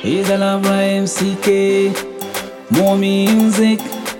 Isala MCK, more music.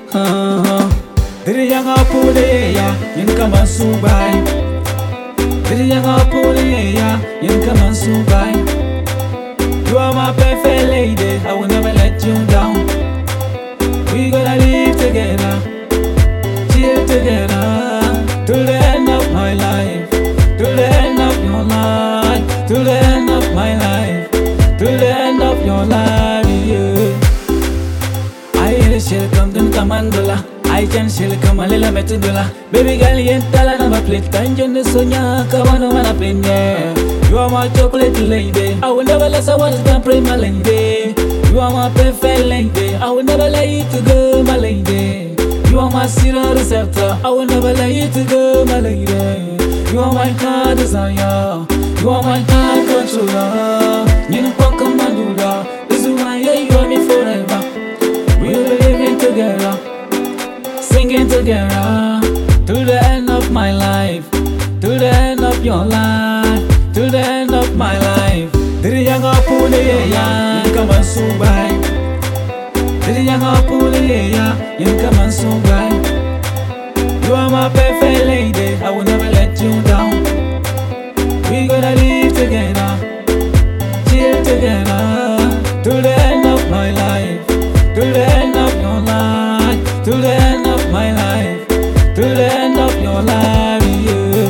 Diri yang apule ya, yang kama subai. Diri yang apule ya, yang kama subai. You are my perfect lady, I will never let you down. We gonna live together, chill together, till the end of my life, till the end of your life, till the end of my life, till the end of your life. Yeah. I hear the shell come to Kamandula. I can shell come a little metadula. Baby girl, you ain't tell her play. Tanjun the Sonia, come on, wanna play. You are my chocolate lady. I will never let someone pray, my lady. You are my perfect lady. I will never let you to go, my lady. You are my serial receptor. I will never let you to go, my lady. You are my heart desire. You are my heart controller. You know what come and do that. This is why you are me forever. We'll be living together, singing together, till the end of my life, till the end of your life, till the end of my life. Diri yang apule ya, yang kama subai. Diri yang apule ya, yang kama subai. You are my perfect lady, I will never let you down. We gonna live together, chill together, till the end of my life, till the end of your life, till the end of my life, till the end of your life. Yeah.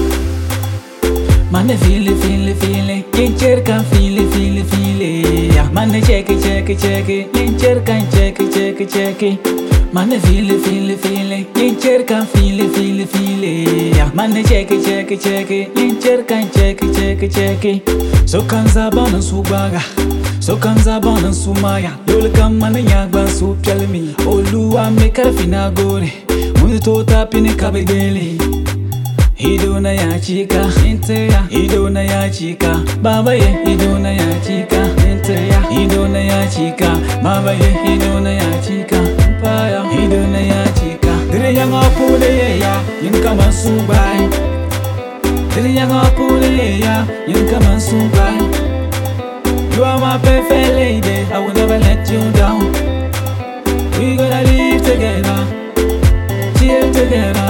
Man, feel it, yin cercan feel it, yeah. Man, check it, yin cercan check it. Man, feel it, yin cercan feel it, yeah. Man, check it, yin cercan check it. So kanza bona subaga, so kanza bona sumaya. Yol kamana yagba su pelmi. Oluwa me karfina gore, muni tota pini kabegeli. Idona ya chika, inteya. Idona ya chika, baba ye. Idona ya chika, inteya. Idona ya chika, baba ye. Idona ya chika, paya. Idona ya chika. Diri yang apule ya, yang kama subai. Diri yang apule ya, yang kama subai. You are my perfect lady, I will never let you down. We gonna live together, chill together,